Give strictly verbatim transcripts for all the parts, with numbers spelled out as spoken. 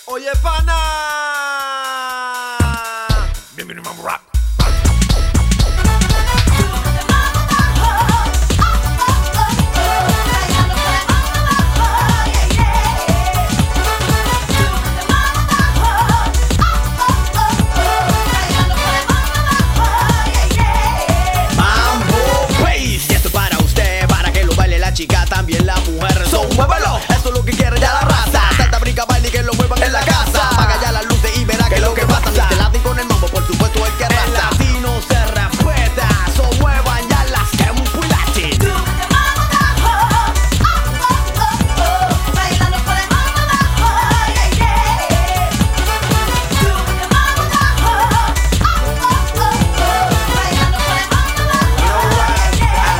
Oye, pana. Bienvenido a Mambo Rap. Chica, también la mujer. So, muévelo, eso es lo que quiere ya la raza. Salta, brinca, baila y que lo muevan en la casa. Apaga ya las luces y verá que es lo que pasa. Si te laten con el mambo, por supuesto el que arrasa. El latino se respeta, so muevan ya las tempo y latin. Bailando con el mambo abajo, yeah, yeah. Bailando con el mambo abajo,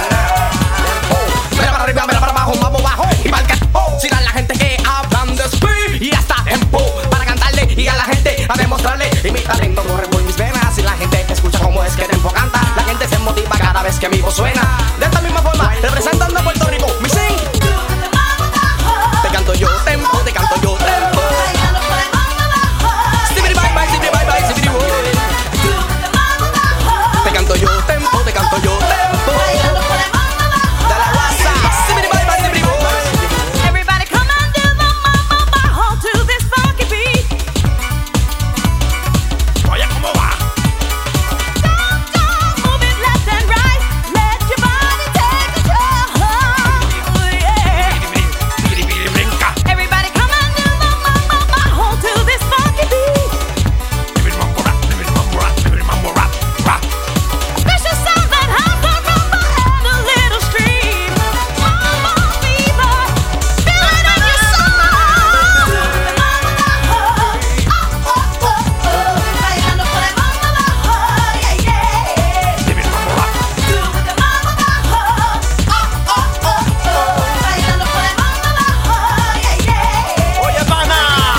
Mira para arriba, mira para abajo, mambo bajo y marca. Si a la gente que hablan de speed y hasta tempo para cantarle y a la gente a demostrarle. Y mi talento corre por mis venas y la gente escucha cómo es que tempo canta. La gente se motiva cada vez que mi voz suena. De esta misma forma, representando a Puerto Rico, mi sing. Te canto yo tempo, te canto yo tempo. bailando con el mambo abajo. Sibiri bye bye, sibiri bye bye, sibiri boy. Te canto yo tempo, te canto yo tempo. Bailando con el mambo abajo. De la raza, sibiri bye bye, sibiri boy. Everybody come and do the mambo abajo to this funky beat. Oye, ¿cómo va? Don't, don't move it left and right. Let your body take control. Oh, yeah. Biri, biri, brinca. Everybody come and do the mambo abajo to this funky beat. Bienvenido a Mambo Rap, bienvenido a Mambo Rap, bienvenido a Mambo Rap, rap. A special sound that has the rumba and a little stream. Mambo fever, feel it in your soul. Bailando con el mambo abajo, yeah, yeah. Bienvenido a Mambo Rap. Bailando con el mambo abajo, yeah, yeah. Oye, pana.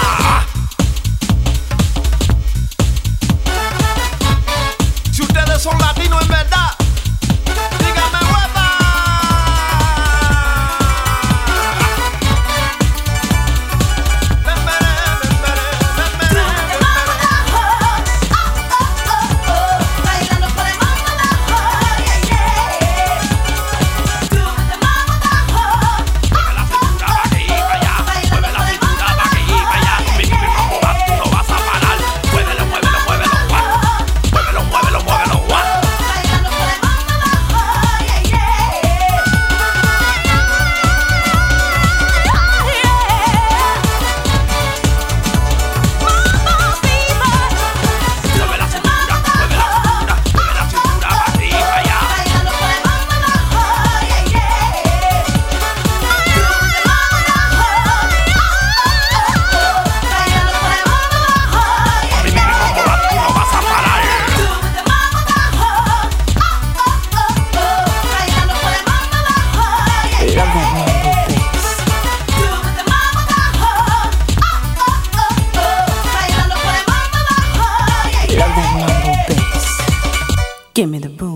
Si ustedes son latinos en verdad, dígame hueva. Bailando con el mambo abajo, yeah, yeah. Mueve la cintura pa' aquí y pa' allá. Mueve la cintura pa' aquí y pa' allá. Con mi Bibi Mambo Rap tú no vas a parar. Muévelo, muévelo, muévelo, guau. Muévelo, muévelo, muévelo, guau. Bailando con el mambo abajo, yeah, yeah. Mambo fever. Mueve la cintura, mueve la cintura, mueve la cintura pa' aquí y pa' allá. Bailando con el mambo abajo, yeah, yeah. Bailando con el mambo abajo, Con mi yeah, Bibi Mambo Rap tú no vas a parar. Bailando con el mambo abajo, yeah, yeah. Bailando con el mambo abajo. Love that mambo bass. Give me the boom.